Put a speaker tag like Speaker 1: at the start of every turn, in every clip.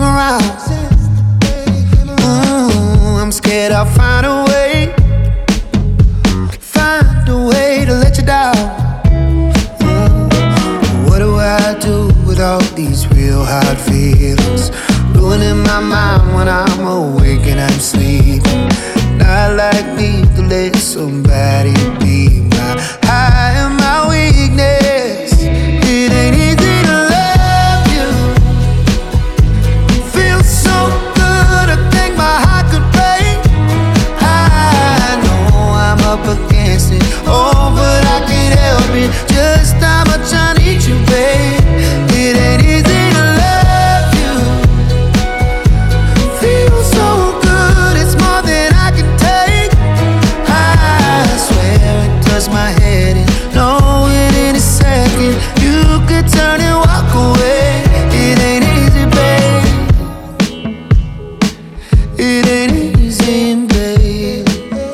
Speaker 1: around. I'm scared I'll find a way to let you down. What do I do with all these real hard feelings? Ruining my mind when I'm awake and I'm sleeping. Not like me to let somebody be my high and my weakness. It ain't easy to love you. Feels so good, I think my heart could break. I know I'm up against it, oh, but I can't help it. Just how much I need you, babe. It ain't easy to love you. Feels so good, it's more than I can take. I swear it does my head in, knowing in a second you could turn and walk away. It ain't easy, babe. It ain't easy, babe.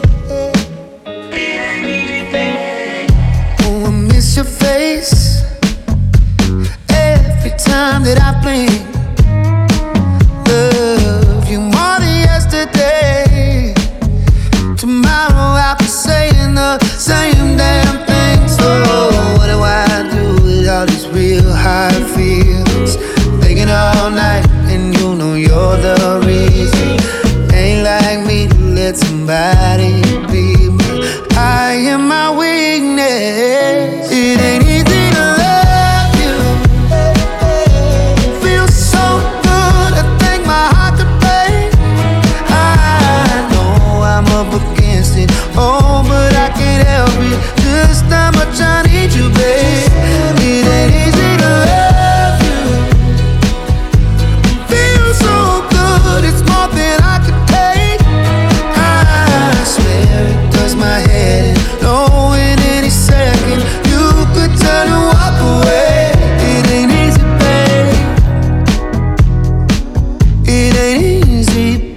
Speaker 1: Oh, I miss your face every time that I blink. Love you more than yesterday. Tomorrow I'll be saying the same damn thing. So what do I do with all these real hard feelings? Thinking all night and you know you're the reason. Ain't like me to let somebody be my I am my weakness. It ain't easy to love you. Feels so good, I think my heart could break. I know I'm up against it, oh, but I can't help it. Just how much I need you, babe. It ain't easy to love you. Feels so good, it's more than I could take. I swear it does my head in, knowing any second you could turn and walk away. It ain't easy, babe. It ain't easy,